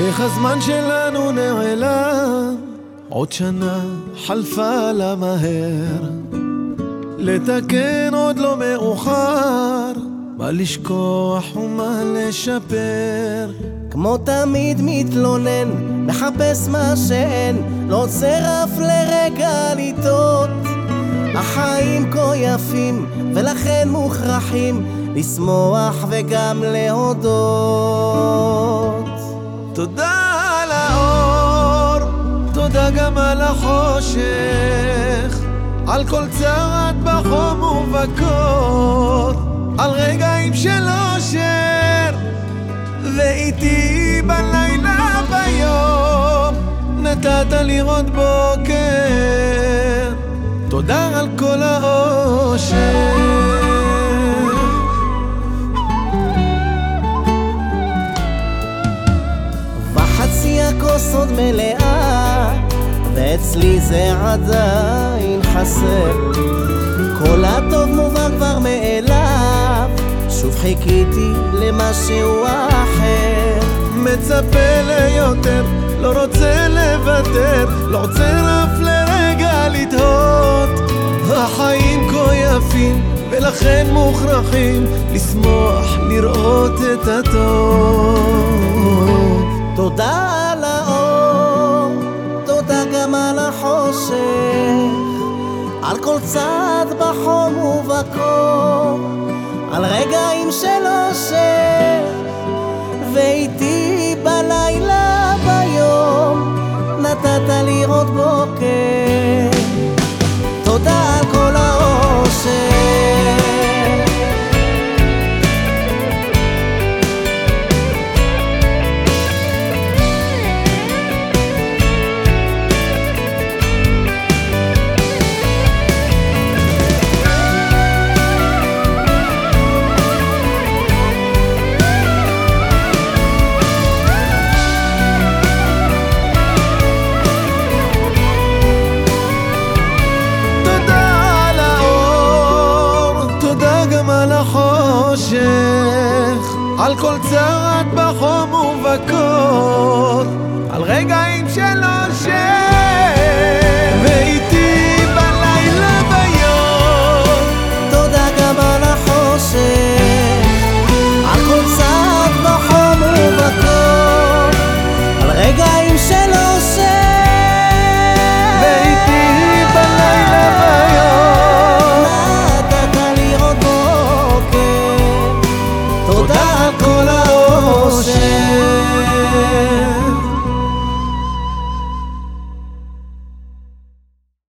איך הזמן שלנו נעלם, עוד שנה חלפה לה מהר. לתקן עוד לא מאוחר, מה לשכוח ומה לשפר. כמו תמיד מתלונן, מחפש מה שאין, לא עוצר אף לרגע לטעות. החיים כה יפים ולכן מוכרחים לשמוח וגם להודות. תודה על האור, תודה גם על החושך, על כל צעד בחום ובקור, על רגעים של אושר, ואיתי בלילה ביום נתת לראות בוקר. תודה על כל האושר. וחצי הכוס עוד מלאה, ואצלי זה עדיין חסר. כל הטוב מובן כבר מאליו, שוב חיכיתי למשהו אחר. מצפה ליותר, לא רוצה לוותר, לא עוצר אף לרגע לתהות. החיים כה יפים ולכן מוכרחים לשמוח, לראות את הטוב. תודה על האור, תודה גם על החושך, על כל צעד בחום ובקור, על רגעים של אושר, ואיתי בלילה ביום נתת לראות בוקר. תודה על כל האושר. על כל צעד בחום ובקור,